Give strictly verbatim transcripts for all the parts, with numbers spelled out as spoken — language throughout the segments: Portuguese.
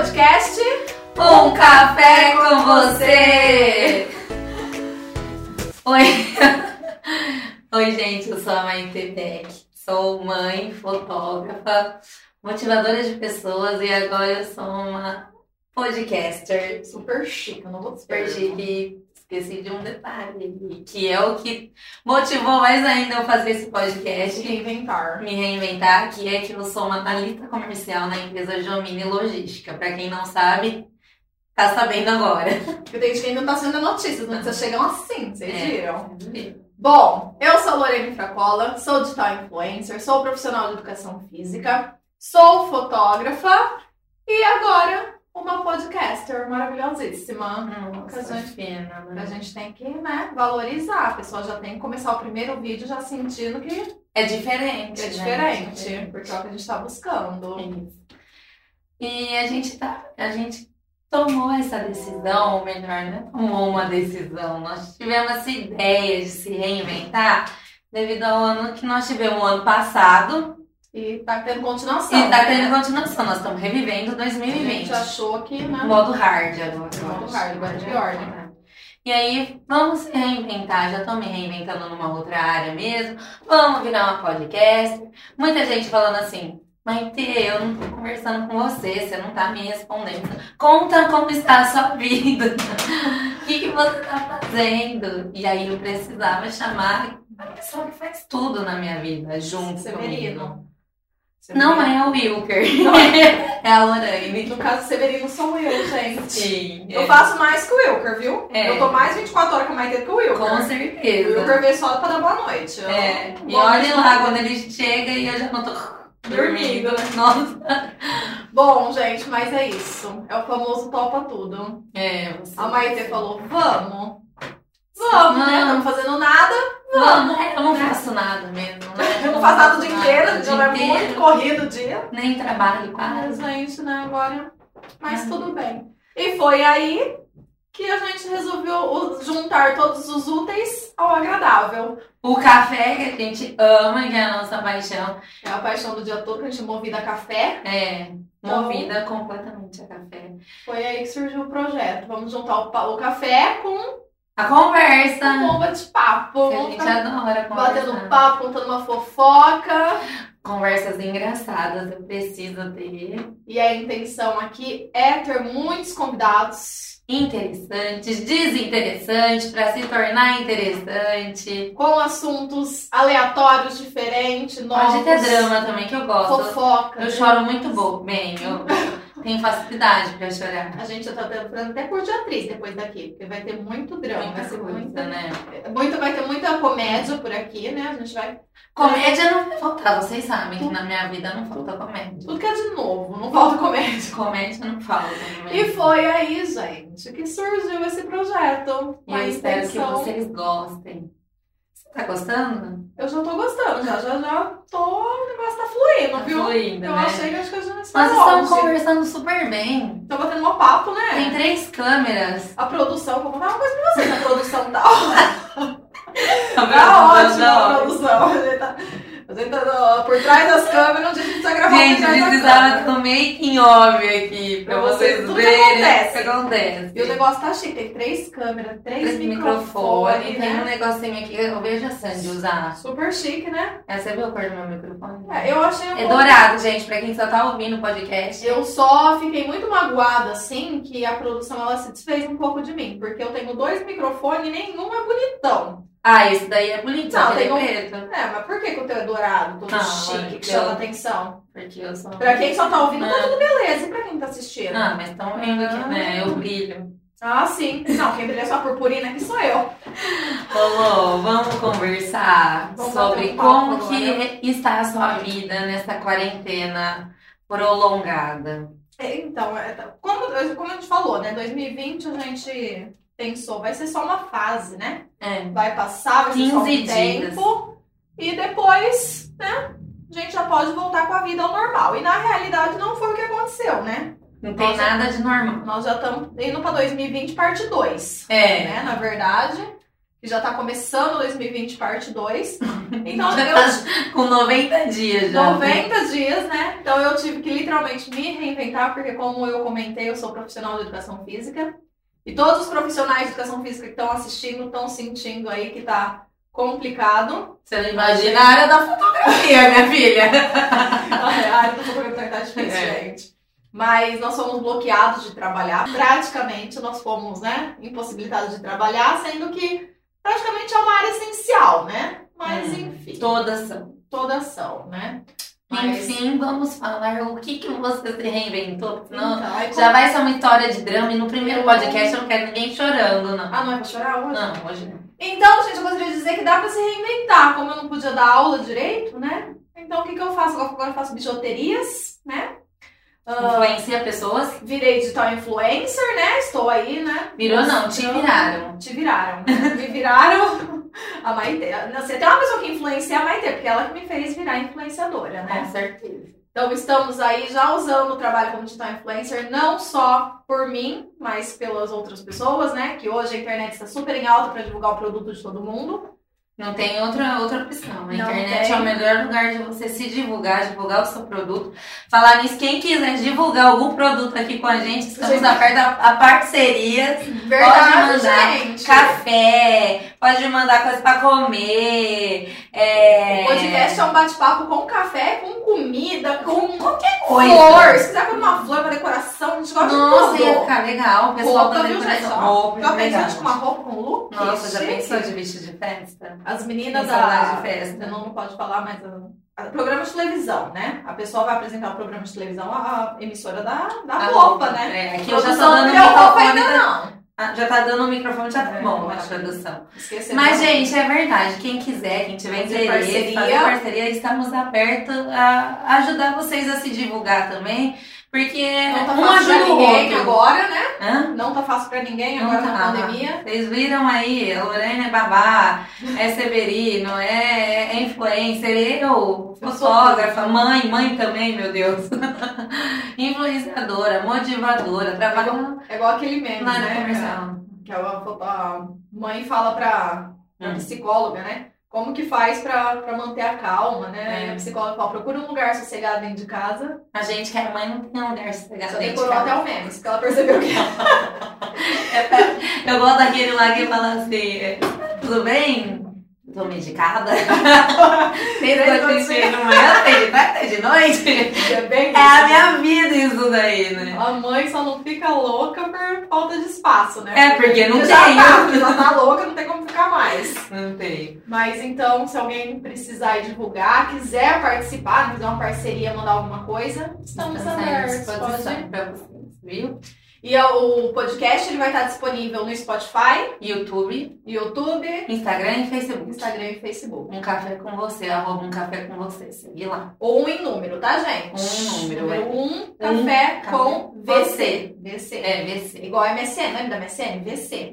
podcast Um Café com Você! Oi! Oi, gente, eu sou a Maite Beck, sou mãe, fotógrafa, motivadora de pessoas e agora eu sou uma podcaster. Super chique, eu não vou Super chique. Esqueci de um detalhe, que é o que motivou mais ainda eu fazer esse podcast. Me reinventar. Me reinventar, que é que eu sou uma analista comercial na empresa Jomini Logística. Pra quem não sabe, tá sabendo agora. Porque tem gente que ainda não tá sendo notícias, não vocês chegam assim, vocês É, viram? viram? Bom, eu sou Lorena Fracola, sou digital influencer, sou profissional de educação física, sou fotógrafa e agora uma podcaster maravilhosíssima. Nossa, Que a gente, fina, né? a gente tem que, né, valorizar. A pessoa já tem que começar o primeiro vídeo já sentindo que É diferente, é né? diferente, porque é o que a gente tá buscando. Isso. E a gente tá, a gente tomou essa decisão, ou melhor, né? Tomou uma decisão. Nós tivemos essa ideia de se reinventar devido ao ano que nós tivemos o ano passado. E tá tendo continuação. E tá né? tendo continuação. Nós estamos revivendo dois mil A e vinte. gente achou que, né? Modo hard agora. Modo hard, agora de ordem. E aí, vamos se reinventar. Já tô me reinventando numa outra área mesmo. Vamos virar uma podcast. Muita gente falando assim, Maite, eu não tô conversando com você, você não tá me respondendo. Conta como está a sua vida. O que, que você tá fazendo? E aí eu precisava chamar a pessoa que faz tudo na minha vida, junto Severino. comigo. Não, mas é o Wilker. É a Lorraine. No caso, Severino sou eu, gente. Sim. Eu faço mais que o Wilker, viu? É. Eu tô mais vinte e quatro horas com a Maite do que o Wilker. Com O certeza. Wilker veio só pra dar boa noite. Eu É. E não olha gosto lá de- quando ele chega e eu já não tô Dormindo. dormindo. Nossa. Bom, gente, mas é isso. É o famoso topa tudo. É, você. A Maite falou, vamos. Vamos, né? Não. Estamos fazendo nada. Vamos. Eu não faço nada mesmo, né? Eu não faço nada o dia inteiro. o dia Já é muito inteiro. corrido o dia. Nem trabalho Mas, quase. gente, né, agora... Mas Ah. tudo bem. E foi aí que a gente resolveu o- juntar todos os úteis ao agradável. O café que a gente ama, que é a nossa paixão. É a paixão do dia todo, que a gente é movida a café. É Então- movida completamente a café. Foi aí que surgiu o projeto. Vamos juntar o, pa- o café com A conversa. um bomba de papo. Que a Vamos gente ficar adora batendo conversar. papo, contando uma fofoca. Conversas engraçadas, eu preciso ter. E a intenção aqui é ter muitos convidados Interessantes, desinteressantes, para se tornar interessante. com assuntos aleatórios, diferentes, novos. Pode ter drama também, que eu gosto. Fofoca. Eu choro muito bo- bem, eu tenho facilidade pra chorar. A gente já tá tentando até por de atriz depois daqui, porque vai ter muito drama. Muita vai ser coisa, muita, né? muito, vai ter muita comédia por aqui, né? A gente vai. Comédia não vai faltar, vocês sabem que na minha vida não falta comédia. Tudo que é de novo, não falta comédia. Comédia não falta. E foi aí, gente, que surgiu esse projeto. E eu espero que vocês gostem. Você tá gostando? Eu já tô gostando, já, já, já tô. O negócio tá fluindo, Tá viu? fluindo, Eu né? achei que acho que a gente está Nós estamos longe. conversando super bem. Tô batendo um papo, né? Tem três câmeras. A produção, vou contar uma coisa pra vocês. A produção tá ótima. Tá Tá ótima a produção. A gente tá, a gente tá por trás das câmeras, onde a gente tá gravando. Gente, por trás das precisava câmeras. ter um making off aqui pra Pra vocês vocês, tudo que verem acontece. o que acontece. E o negócio tá chique, tem três câmeras, três, Três microfones, microfones, tem um né? negocinho aqui que eu vejo a Sandy usar. Super chique, né? É, você viu a cor do meu microfone? É, eu achei um É pouco- dourado, gente, pra quem só tá ouvindo o podcast. Eu só fiquei muito magoada, assim, que a produção ela se desfez um pouco de mim. Porque eu tenho dois microfones e nenhum é bonitão. Ah, esse daí é bonito, Não, só que ele tem um- é preto. É, mas por que, que o teu é dourado, todo Não, chique, que eu- chama atenção? Porque eu sou... Pra quem só tá ouvindo, tá Ah. tudo beleza. E pra quem tá assistindo? Ah, mas estão vendo que, né, eu brilho. Ah, sim. Não, quem brilha só a purpurina aqui sou eu. Ô, vamos conversar Vamos sobre bater um papo como agora. que está a sua vida nessa quarentena prolongada. É, Então, é, tá- como, como a gente falou, né? dois mil e vinte a gente pensou, vai ser só uma fase, né? É. Vai passar, vai ser só um quinze dias. tempo. E depois, né? A gente já pode voltar com a vida ao normal. E na realidade não foi o que aconteceu, né? Não tem Nossa. nada de normal. Nós já estamos indo para dois mil e vinte, parte dois. É. Né? Na verdade, que já tá começando dois mil e vinte, parte dois. Então, Já eu... tá com noventa dias já. noventa dias, né? Então, eu tive que literalmente me reinventar, porque como eu comentei, eu sou profissional de educação física. E todos os profissionais de educação física que estão assistindo estão sentindo aí que tá complicado. Você não imagina a área da fotografia, minha filha. A área da fotografia tá difícil, É. gente. Mas nós fomos bloqueados de trabalhar. Praticamente nós fomos, né, impossibilitados de trabalhar, sendo que praticamente é uma área essencial, né? Mas Hum, enfim, Todas são. todas são, né? Mas, Enfim, vamos falar o que, que você se reinventou. porque Senão então, aí, já vai ser uma história de drama. E no primeiro Eu- podcast eu não quero ninguém chorando, não. Ah, não é pra chorar hoje? Não, hoje não. Então, gente, eu gostaria de dizer que dá pra se reinventar. Como eu não podia dar aula direito, né? Então, o que, que eu faço? Agora eu faço bijuterias, né? Ah, Influencia pessoas? virei digital influencer, né? Estou aí, né? Virou não, te viraram. Te viraram. Me viraram a Maitê. Você tem uma pessoa que influencia a Maitê, porque ela que me fez virar influenciadora, né? Com certeza. Então, estamos aí já usando o trabalho como digital influencer, não só por mim, mas pelas outras pessoas, né? Que hoje a internet está super em alta para divulgar o produto de todo mundo. Não tem outra, outra opção. A Não internet tem. é o melhor lugar de você se divulgar, divulgar o seu produto. Falar nisso, quem quiser divulgar algum produto aqui com a gente, estamos Gente. abertos a, a parcerias. Verdade, Pode mandar gente. café, pode mandar coisa pra comer. É... O podcast é um bate-papo com café, com comida, com qualquer coisa. flor. Se quiser pôr uma flor pra decoração, a gente gosta Nossa, de ia tudo. ficar legal. O pessoal Roupa, da viu, gente? decoração. Ó, Roupa, já é pensou verdade. de uma roupa com look? Nossa, já Chique. pensou de vestido de festa? As meninas Em da... saudade de festa. Não, não pode falar, mas... A... a- Programa de televisão, né? A pessoa vai apresentar o programa de televisão, a a emissora da, da A roupa, né? É, aqui eu já tô Produção dando não o deu roupa microfone. ainda da- não. Ah, já tá dando o microfone, já tá É, bom a maravilha. tradução. Esqueceu. Mas, gente, é verdade. Quem quiser, quem tiver Fazer interesse, parceria. fazer parceria, estamos abertos a ajudar vocês a se divulgar também. Porque Não tá um fácil pra ajuda o ninguém outro. agora, né? Hã? Não tá fácil pra ninguém Não agora tá. na pandemia. Vocês viram aí, a Lorena é babá, é Severino, é, é influencer, eu, Eu sou fotógrafa, mãe, mãe também, meu Deus. Influenciadora, motivadora, trabalha É igual aquele meme, na área né? comercial. Que a, a mãe fala pra, pra Hum. psicóloga, né? Como que faz pra, pra manter a calma, né? É. E a psicóloga fala, procura um lugar sossegado dentro de casa. A gente que é mãe não tem um lugar sossegado Só dentro de decorou casa. até o meme, porque ela percebeu que... Eu gosto daquele lá que fala assim, tudo bem? Tô medicada? Tem Três coisa assim, de manhã, tem de tarde, tem de noite. É bem É a minha vida isso daí, né? A mãe só não fica louca por falta de espaço, né? É, porque não já tem. Tá, porque já tá louca, não tem como ficar mais. Não tem. Mas então, se alguém precisar divulgar, quiser participar, fazer uma parceria, mandar alguma coisa, estamos abertos. Pode... pra vocês, viu? E o podcast ele vai estar disponível no Spotify, YouTube, YouTube, Instagram e Facebook. Instagram e Facebook. Um café com você, arroba um café com você. Segue lá. Um em número, tá, gente? Um em número, Número é. um, café Um, com café. V C. V C. É, V C. Igual M S N, lembra da M S N? V C.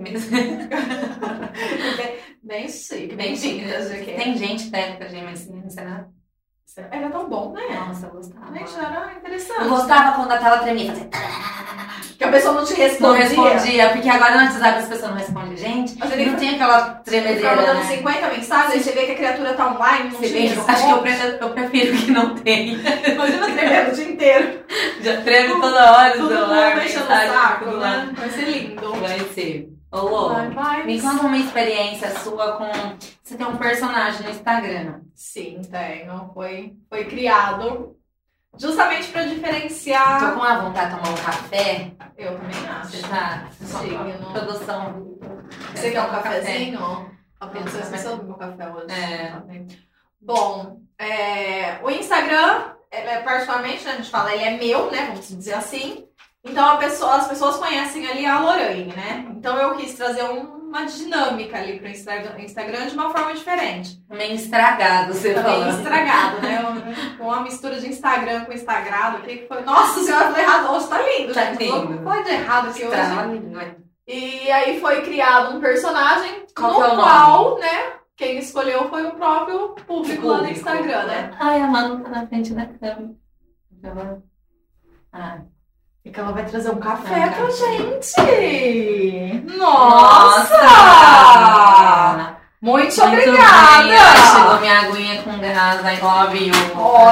Bem chique, bem vintage aqui. Tem gente técnica de M S N, será? Era tão bom, né? Nossa, eu gostava. Gente, era interessante. Eu gostava quando a tela tremia, fazia... Que a pessoa não te Não respondia. respondia, porque agora no WhatsApp as pessoas não respondem gente. Mas E ele não tinha aquela Ele ficava tremedeira, mandando né? cinquenta mensagens, aí você vê que a criatura tá online, não Se te bem, responde. acho que eu prefiro, eu prefiro que não tenha. Imagina tremendo o dia inteiro. Já treme toda hora o Todo celular, mundo mexendo o mensagem, saco, tudo lá. né? Vai ser lindo. Vai ser. Ô, Lô, Vai, vai. me conta uma experiência sua com... Você tem um personagem no Instagram. Sim, tenho. Foi, foi criado justamente pra diferenciar. Tô com a vontade de tomar um café. Eu também acho. Você tá... Sim, eu não- Produção. Você quer um Café. cafezinho? A produção Café. esqueceu do meu café hoje. É. Bom, é, o Instagram, ele é, particularmente, né, a gente fala, ele é meu, né? Vamos dizer assim. Então a pessoa, as pessoas conhecem ali a Lorraine, né? Então eu quis trazer um- uma dinâmica ali pro Instagram, Instagram de uma forma diferente. Meio estragado, você Bem fala. estragado, né? Um- Com uma mistura de Instagram com Instagrado aqui que foi. Nossa senhora, eu falei errado. Hoje tá lindo, Tá gente. lindo. Não pode de errado aqui hoje. Tá, né? E aí foi criado um personagem Qual no que é o nome? qual, né? Quem escolheu foi o próprio público, lá no Público. Instagram, né? Ai, a Manu tá na frente da câmera. Ah. E que ela vai trazer um café Um pra café. gente. Nossa! Nossa! Muito, Muito obrigada! bem. Ai, chegou minha aguinha com gás, I love you.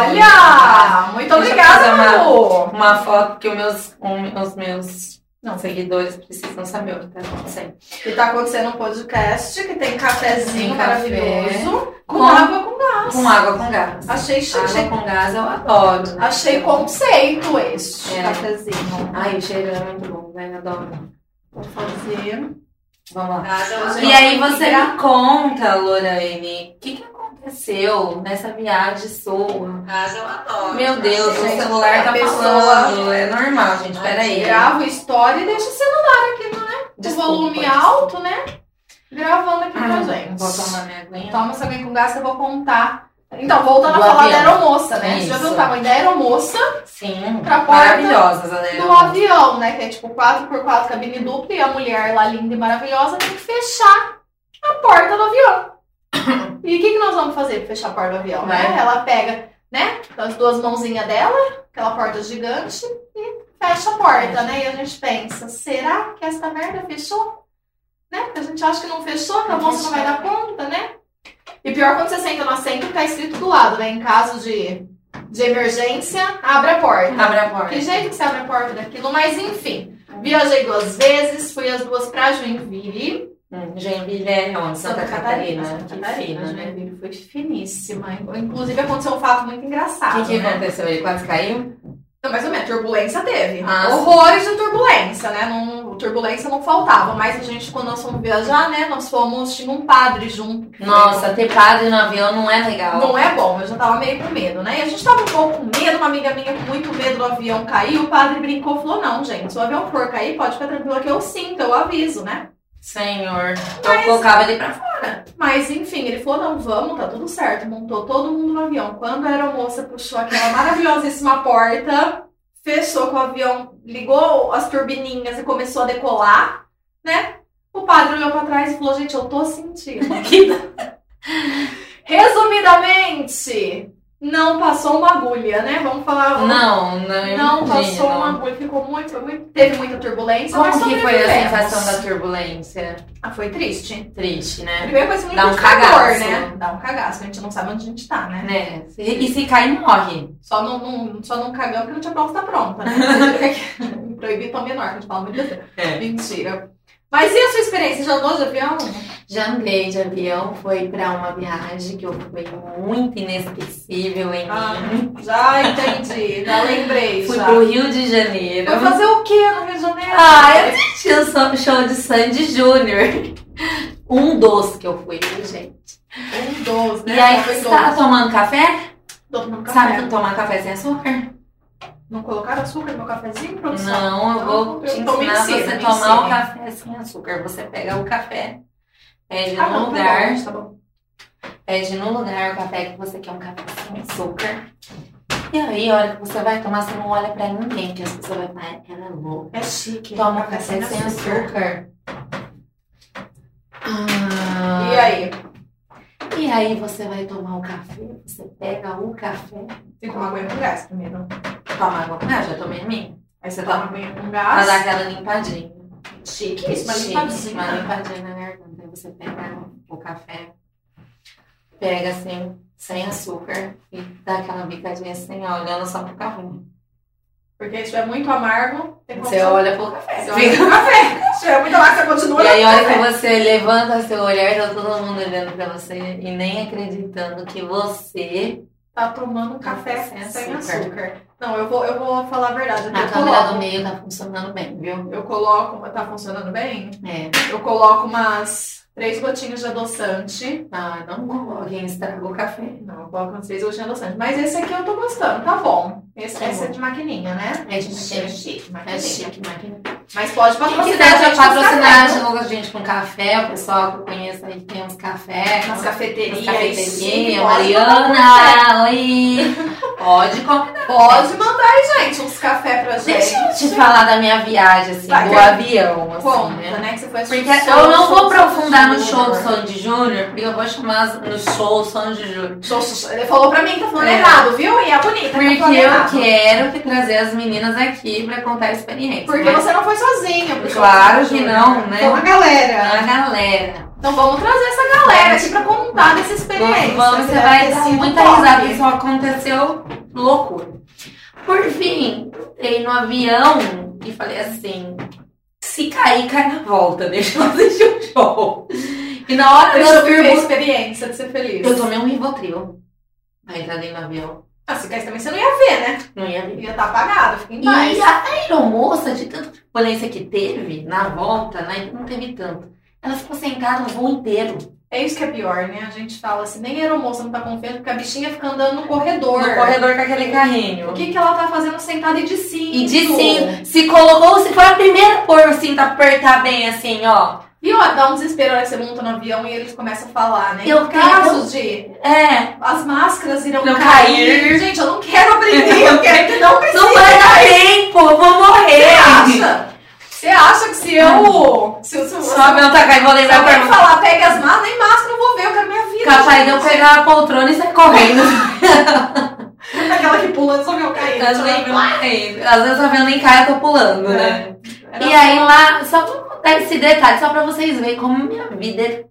Olha! Muito Deixa eu obrigada, fazer uma- Lu! Uma foto que os meus, um, os meus não, seguidores precisam saber o que tá acontecendo. E tá acontecendo um podcast que tem cafezinho Tem café. maravilhoso com, Com- água com gás. Com água com gás. Achei chique. Água com gás eu adoro. Né? Achei conceito este É. cafezinho. Ai, o cheiro é muito bom, né? Adoro. Vou fazer. Vamos lá. Hoje E eu aí vou você pegar- me conta, Lorraine, o que, que aconteceu nessa viagem sua? eu adoro. Meu Deus, Gente, o celular tá a pessoa- falando. É normal, gente. Peraí. Grava o story e deixa o celular aqui, né? O Desculpa, volume desculpa. alto, né? Gravando aqui pra gente. Vou tomar minha aguinha. Toma essa aguinha com gás que eu vou contar. Então, voltando Do a falar avião. da aeromoça, né? Você já Isso. viu o tamanho da aeromoça Sim, Pra porta maravilhosas. a do avião, né? Que é tipo quatro por quatro cabine dupla e a mulher lá linda e maravilhosa tem que fechar a porta do avião. E o que, que nós vamos fazer pra fechar a porta do avião, né? Vai. Ela pega, né, com as duas mãozinhas dela, aquela porta gigante, e fecha a porta, né? E a gente pensa, será que essa merda fechou? Né? Porque a gente acha que não fechou, que a Não moça não vai dar conta, né? E pior quando você senta no assento que tá escrito do lado, né? Em caso de, de emergência, abre a porta. Abre a porta. Que jeito que você abre a porta daquilo? Mas enfim, viajei duas vezes, fui as duas pra Joinville. Hum, Joinville é onde? Santa, Catarina. Santa Que Catarina, fina, né? Joinville foi finíssima. Inclusive aconteceu um fato muito O engraçado. que, que né? aconteceu? Ele quase caiu? Não, mais ou menos, turbulência teve. Ah, Horrores de turbulência, né? Não, turbulência não faltava. Mas a gente, quando nós fomos viajar, né? Nós fomos, tinha um padre junto. que foi- Nossa, ter padre no avião não é legal. Não é bom, eu já tava meio com medo, né? E a gente tava um pouco com medo, uma amiga minha com muito medo do avião cair, o padre brincou e falou, não, gente, se o avião for cair, pode ficar tranquila que eu sinto, eu aviso, né? Senhor, eu colocava ele pra fora. Mas, enfim, ele falou, não, vamos, tá tudo certo, montou todo mundo no avião. Quando a aeromoça puxou aquela maravilhosíssima porta, fechou com o avião, ligou as turbininhas e começou a decolar, né? O padre olhou pra trás e falou, gente, eu tô sentindo. Resumidamente, não passou uma agulha, né? Vamos falar. Não, não, Não passou imagino. uma agulha, ficou muito, foi muito. Teve muita turbulência. mas Como que foi a sobrevivemos. sensação da turbulência? Ah, foi triste. Triste, A né? primeira coisa que Dá um muito calor, cagaço. né? Dá um cagaço, a gente não sabe onde a gente tá, né? Né? E, e se cair, morre. Só não, não, só não cagamos porque não tinha pronto, tá pronta, né? Proibido pra menor, que a gente fala muito besteira. É. Mentira. Mas e a sua experiência? Já andou de avião? Já andei de avião, foi pra uma viagem que eu fui muito inesquecível em Ah, mim. já entendi, já lembrei. Fui já. pro Rio de Janeiro. Foi fazer o que no Rio de Janeiro? Ah, eu assisti o som- show de Sandy Júnior. Um dos que eu fui, viu, gente? Um doze, né? E aí, Foi você tá doze. tomando café? Tô tomando Sabe café. tomar café sem açúcar? Não colocaram açúcar no meu cafezinho, produção? Não, eu vou Não, te então me ensinar ensina, você me tomar ensina. o café sem açúcar. Você pega o café, pede Ah, no não, tá lugar, bom, tá bom. pede no lugar o café que você quer um café sem açúcar. E aí, a hora que você vai tomar, você não olha pra ninguém, que as pessoas vão falar, ela é louca. É chique. Toma café sem açúcar. Ah, E aí? E aí você vai tomar o café, você pega o café, Tem que tomar aguinha com gás primeiro. toma água com gás, já tomei a minha. Aí você toma aguinha com Pra gás. dar aquela limpadinha. Chique isso, uma Chique, limpadinha. Uma limpadinha na garganta. Aí você pega o café, pega assim, sem açúcar, e dá aquela bicadinha assim, ó, olhando só pro carrinho. Porque se é muito amargo, tem como Você olha pro café. Você olha pro café. Se é muito amargo, você continua E aí, a olhando hora pro que café. você levanta seu olhar, tá todo mundo olhando pra você e nem acreditando que você. Tá tomando um café Sem sem, açúcar. açúcar. Não, eu vou, eu vou falar a verdade. Eu A câmera coloco, do meio tá funcionando bem, viu? eu coloco, tá funcionando bem? É. Eu coloco umas três gotinhas de adoçante. Ah, não coloquem, estragou o café. Não, eu coloco umas três gotinhas de adoçante. Mas esse aqui eu tô gostando, tá bom. Esse, Tá esse é bom. de maquininha, né? É de maquininha. É chique, É maquininha. chique, máquina. Mas pode Quem patrocinar quiser a já gente com patrocinar café, de né? novo a gente com café, o pessoal que eu conheço aí tem uns cafés. Nas umas cafeterias. cafeterias, chique, a pode botar um café. Mariana, oi! Pode convidar Pode mandar aí, gente, uns café pra gente. Deixa eu te falar da minha viagem, assim, Vai, do quer- avião, assim, Conta, né? né? Que você foi Porque assistir eu não show vou do aprofundar no Sandy show do Júnior. Sandy Júnior, porque eu vou chamar no show Sandy Júnior. Show- show- Ele falou pra mim que tá falando É. errado, viu? E é bonita, tá Porque falando eu errado. quero que trazer as meninas aqui pra contar a experiência. Porque Mas, você não foi sozinha pro show Claro do Sandy que Júnior. não, né? Foi uma galera. a galera. Então vamos trazer essa galera aqui pra contar dessa experiência. Vamos, que você deve vai ter dar sido muita top. risada, que só aconteceu loucura. Por fim, entrei no avião e falei assim, se cair, cai na volta, deixa eu assistir o show. E na hora Deixa eu das viver a perguntas, experiência de ser feliz. eu tomei um Rivotril pra entrar dentro do avião. Ah, se caísse também você não ia ver, né? Não ia ver. Ia estar apagado, fica em paz. E a aeromoça, de tanta turbulência que teve na volta, né, não teve tanto. Ela ficou sentada o voo inteiro. É isso que é pior, né? A gente fala assim, nem a aeromoça não tá confiando, porque a bichinha fica andando no corredor. No corredor com aquele carrinho. O que, que ela tá fazendo sentada e de cinto? E de cinto. Se colocou, se foi a primeira a pôr o cinto, apertar bem assim, ó. E ó, dá um desespero na hora que você monta no avião e eles começam a falar, né? Eu Em casos de É. as máscaras irão Não cair. cair. Gente, eu não quero aprender, eu quero que não precise. Não vai dar tempo, eu vou morrer. Você acha? Você acha que se eu... Se, se, Só o avião tá caindo, vou se lembrar alguém pra mim. falar, pegue as máscaras, nem máscara eu vou ver, eu quero minha vida. Capaz de eu gente. pegar a poltrona e sair correndo. Aquela que pula antes do avião cair. Às vezes, às vezes o avião nem cai, eu tô pulando, né? Era E aí lá, só pra contar esse detalhe, só pra vocês verem como minha vida é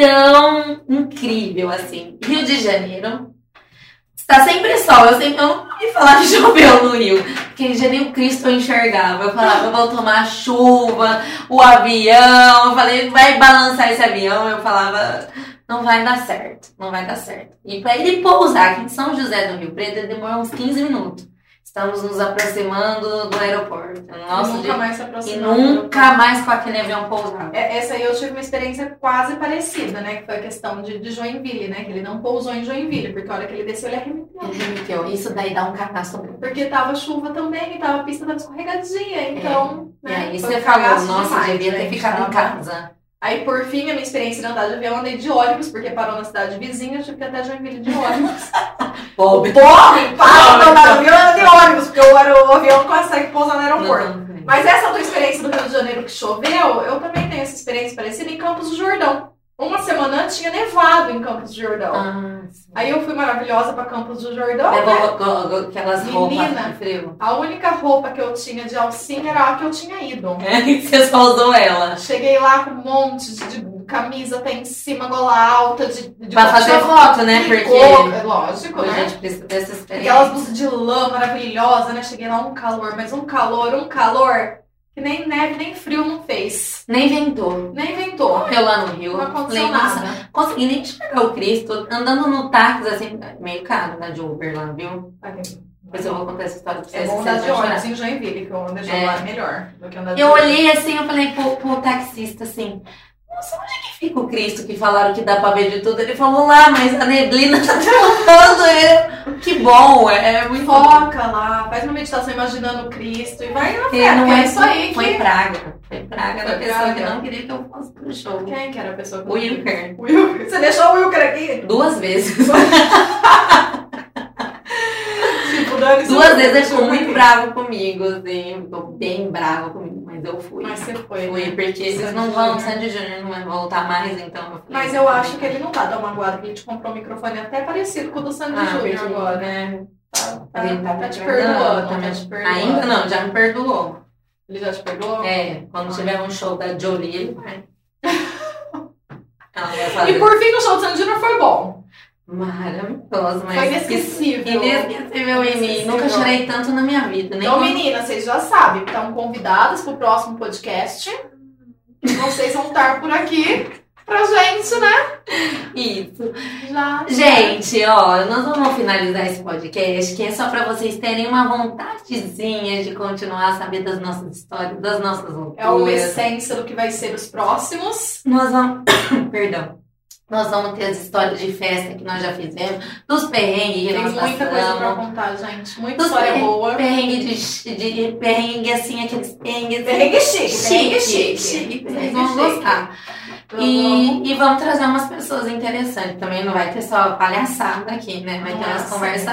tão incrível assim. Rio de Janeiro, está sempre sol. Eu, sempre, eu não ouvi falar que choveu no Rio, porque já nem o Cristo eu enxergava. Eu falava, eu vou tomar chuva, o avião. Eu falei, vai balançar esse avião. Eu falava, não vai dar certo, não vai dar certo. E pra ele pousar aqui em São José do Rio Preto, ele demorou uns quinze minutos. Estamos nos aproximando do aeroporto. Nossa, nunca de- mais se E aproximou. nunca mais com aquele avião pousado. É, Essa aí eu tive uma experiência quase parecida, né? Que foi a questão de, de Joinville, né? Que ele não pousou em Joinville, porque a hora que ele desceu, ele arremeteu. Ele remeteu. Isso daí dá um cagaço. Porque tava chuva também, e tava, a pista tava escorregadinha, então... E né, aí foi você um falou, cagaço nossa, demais, devia né, ter gente? ficado em Tava- casa. Aí, por fim, a minha experiência de andar de avião, eu andei de ônibus, porque parou na cidade vizinha, eu tive que ir até Joinville de ônibus. Pobre. Pobre, para de andar de avião, eu andei de ônibus, porque o, aero- o avião não consegue pousar no aeroporto. Não, não. Mas essa tua experiência do Rio de Janeiro que choveu, eu também tenho essa experiência parecida em Campos do Jordão. Uma semana antes tinha nevado em Campos do Jordão. Ah, sim. Aí eu fui maravilhosa pra Campos do Jordão, né? Levou go- go- aquelas Menina. roupas de frio. A única roupa que eu tinha de alcinha era a que eu tinha ido. É, que você só usou ela. Cheguei lá com um monte de, de camisa até em cima, gola alta, de, de Pra fazer colchão, foto, né? tricô, Porque é lógico, a né? gente precisa dessa experiência. Aquelas blusas de lã maravilhosa, né? Cheguei lá um calor, mas um calor, um calor que nem neve, nem frio não fez. Nem ventou. Nem ventou. Eu lá no Rio. Não aconteceu falei, nossa, nada. consegui nem enxergar o Cristo. Andando no táxi, assim, meio caro, né, de Uber lá, viu? Depois eu vou contar essa história pra É vocês. bom vocês andar de vão chorar. ônibus em Joinville, que eu ando de É. lá é melhor do que andar de Eu ônibus. olhei assim, eu falei pro, pro taxista assim, nossa, onde é que fica o Cristo que falaram que dá pra ver de tudo? Ele falou lá, mas a neblina tá faltando. Eu, que bom, é, é muito bom. Foca lá, faz uma meditação imaginando o Cristo e vai na É, fé, não porque é é isso aí Foi que... praga. Foi praga da Foi pessoa praga. que não queria que eu fosse pro show. Quem que era a pessoa que... O Wilker. Wilker. Você deixou o Wilker aqui? Duas vezes. Tipo, dane-se. Duas vezes ele ficou muito bravo comigo, assim. Ficou bem bravo comigo, mas eu fui. Mas você foi, Fui, né? porque eles Sandy não vão, Júnior. Sandy Júnior não vai voltar mais, então eu falei, Mas eu acho que ele não tá dando uma guarda, que ele te comprou um microfone até parecido com o do Sandy Ah, Júnior porque, agora. né? Tá, tá, Ele tá, me te perdoando, perdoando, tá tá me- te perdoando. Ainda não, já me perdoou. Ele já te perdoou? É, quando Ah. tiver um show da Jolie, ele vai. Ela vai fazer. E por fim, o show do Sandy Júnior foi bom. Maravilhoso, mas Foi inesquecível. inesquecível em mim. Inesquecível. Nunca chorei tanto na minha vida. Nem Então, quando- meninas, vocês já sabem, estão convidadas pro próximo podcast. Vocês vão estar por aqui pra gente, né? Isso. Já. Gente, ó, nós vamos finalizar esse podcast, que é só pra vocês terem uma vontadezinha de continuar a saber das nossas histórias, das nossas É a loucuras. essência do que vai ser os próximos. Nós vamos. Perdão. Nós vamos ter as histórias de festa que nós já fizemos, dos perrengues que Tem nós muita coisa pra passamos. contar, gente. Muita Dos história perrengue, boa. perrengue de, de perrengue assim, aqueles perrengues Perrengue chique, perrengue chique, chique. chique, vocês Perrengue vão chique. gostar. Vamos. E, e vamos trazer umas pessoas interessantes. Também não vai ter só palhaçada aqui, né? Vai ter umas Nossa. conversas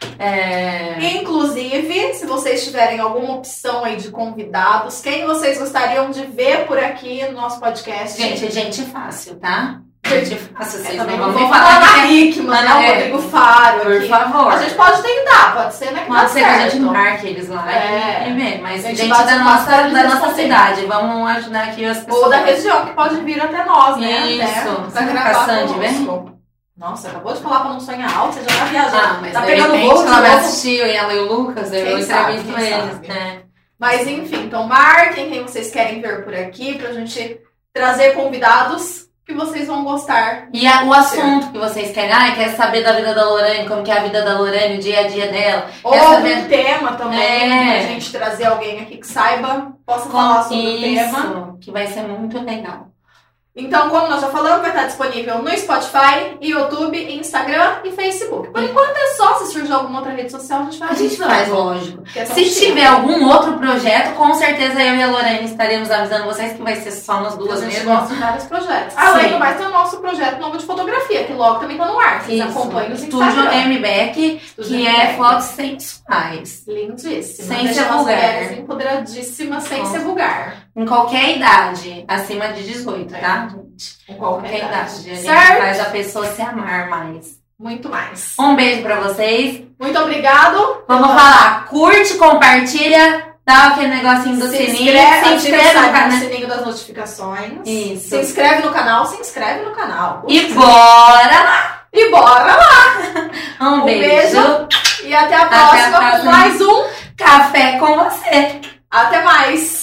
É... Inclusive, se vocês tiverem alguma opção aí de convidados, quem vocês gostariam de ver por aqui no nosso podcast? Gente, é gente fácil, tá? Gente fácil, vocês É, não também vão não me vou falar falar que na é- Hickman, né? Ah, O é. Rodrigo Faro Por aqui. favor. A gente pode tentar, pode ser, né? Que dá Pode ser que a certo. gente marque eles lá É. e vê, mas A gente gente, bate da um nossa, papo da nossa também. cidade, vamos ajudar aqui as pessoas. Ou da região, que pode vir até nós, né? Isso. Até, Você pra não gravar tá Sandy, conosco. Nossa, acabou de falar pra não sonhar alto, você já tá viajando. Ah, mas tá de pegando repente voo de ela vai novo. assistir, eu e ela e o Lucas, eu Quem sabe, entrevisto quem eles, sabe. né? Mas enfim, então marquem quem vocês querem ver por aqui pra gente trazer convidados que vocês vão gostar. E a- o assunto que vocês querem, ah, quer saber da vida da Lorane, como que é a vida da Lorane, o dia a dia dela. Ou Quer algum saber tema também, É. pra gente trazer alguém aqui que saiba, possa falar sobre o tema. isso, que vai ser muito legal. Então, como nós já falamos, vai estar disponível no Spotify, YouTube, Instagram e Facebook. Por enquanto é só, se surgir alguma outra rede social, a gente vai A gente avisando. faz, lógico. Porque é só Se chegar. tiver algum outro projeto, com certeza eu e a Lorene estaremos avisando vocês que vai ser só nós Duas duas a gente mesmo. gosta de vários projetos. Além Sim. do mais, tem o nosso projeto novo de fotografia, que logo também tá no ar. Vocês Isso. acompanham no Estúdio Instagram. M-Beck, Estúdio que M-Beck. é fotos sensuais. Lindíssima. Sem Deixa ser as vulgar. mulheres empoderadíssimas, sem Nossa. ser vulgar. Em qualquer idade, acima de dezoito, É. tá, gente? Com qualquer Qualquer idade. idade. A gente Certo? faz a pessoa se amar mais. Muito mais. Um beijo pra vocês. Muito obrigado. Vamos falar, curte, compartilha, dá aquele negocinho do Se sininho, inscreve, se ativa inscreve o no canal. sininho das notificações. Isso. Se inscreve no canal, se inscreve no canal. E bora lá! E bora lá! Um, Um beijo. beijo. E até a Até a próxima com próxima. mais um. Café com você. Até mais!